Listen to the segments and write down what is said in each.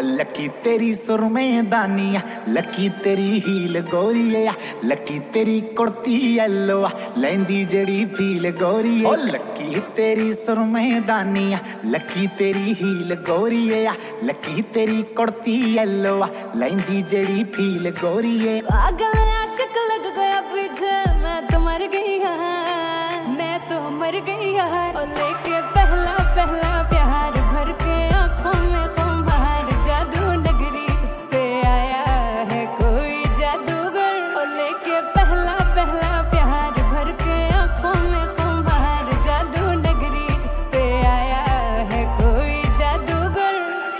Lucky तेरी सुरमे दानिया, lucky तेरी हील गोरीया, लकी तेरी कुर्ती येलो लैंदी जड़ी फील गोरीए। ओ लकी तेरी सुरमे दानिया, लकी तेरी हील गोरीया, लकी तेरी कुर्ती येलो लैंदी जड़ी फील गोरीए। पागल आशिक लग गया पीछे, मैं तो मर गई है, मैं तो मर गई है। और लेके पहला पहला प्यार भर के आंखों में खुमार, जादू नगरी से आया है कोई जादूगर। और लेके पहला पहला प्यार भर के आंखों में खुमार, जादू नगरी से आया है कोई जादूगर।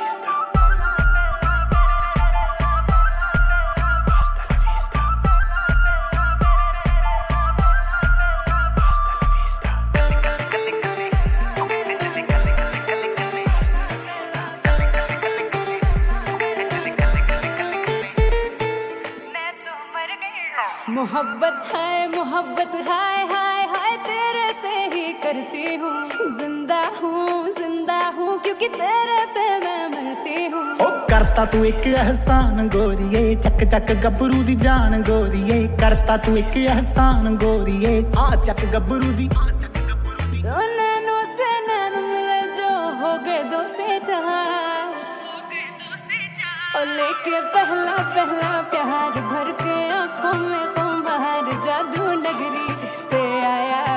मोहब्बत हाय हाय हाय तेरे से ही करती हूँ, जिंदा हूँ क्योंकि तेरे पे मैं मरती हूँ। ओ करता तू एक एहसान गोरिए, चक चक गबरू दी जान गोरिए, करता तू एक एहसान गोरिए, आ चक गबरू दी। दो नैनों से नैन मिले जो हो गए दो से चार, और लेके पहला पहला प्यार भर के आंखों में खुमार, जादू नगरी से आया